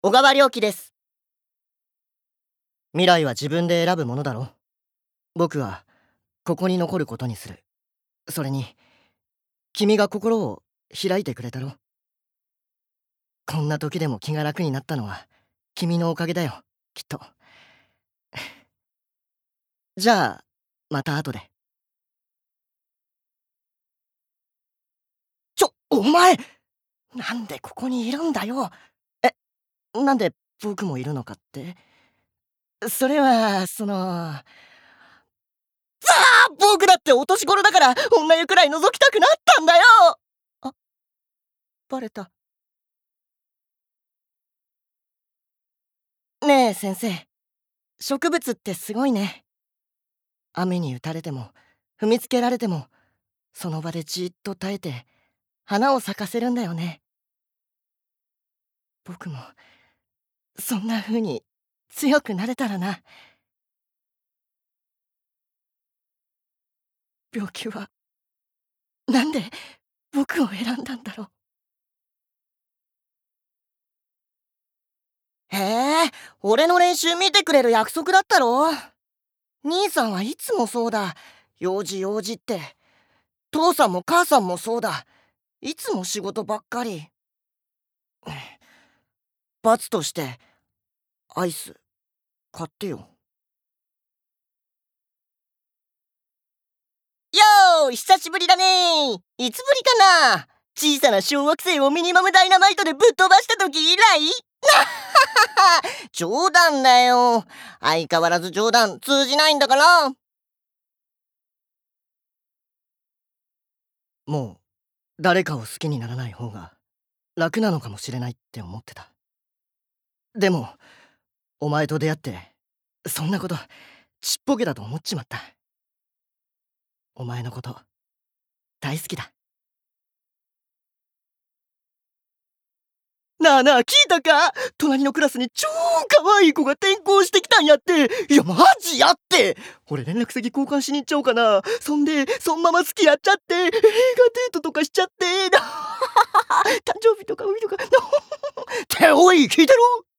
小川良樹です。未来は自分で選ぶものだろ。僕はここに残ることにする。それに君が心を開いてくれたろ。こんな時でも気が楽になったのは君のおかげだよ、きっと。じゃあまた後で。お前、なんでここにいるんだよ。なんで僕もいるのかって。それは僕だってお年頃だから女湯くらい覗きたくなったんだよ。あ、バレた。ねえ先生、植物ってすごいね。雨に打たれても踏みつけられてもその場でじっと耐えて花を咲かせるんだよね。僕もそんな風に強くなれたらな。病気はなんで僕を選んだんだろう。へえ、俺の練習見てくれる約束だったろ。兄さんはいつもそうだ。用事用事って。父さんも母さんもそうだ。いつも仕事ばっかり。罰としてアイス買ってよ。よーい、久しぶりだね。いつぶりかな。小さな小惑星をミニマムダイナマイトでぶっ飛ばした時以来。冗談だよ。相変わらず冗談通じないんだから。もう誰かを好きにならない方が楽なのかもしれないって思ってた。でもお前と出会ってそんなことちっぽけだと思っちまった。お前のこと大好きだ。なあなあ、聞いたか。隣のクラスに超可愛い子が転校してきたんやって。いやマジやって。俺連絡先交換しに行っちゃおうかな。そんでそんまま付き合っちゃって映画デートとかしちゃって誕生日とか海とかっておい聞いてろ。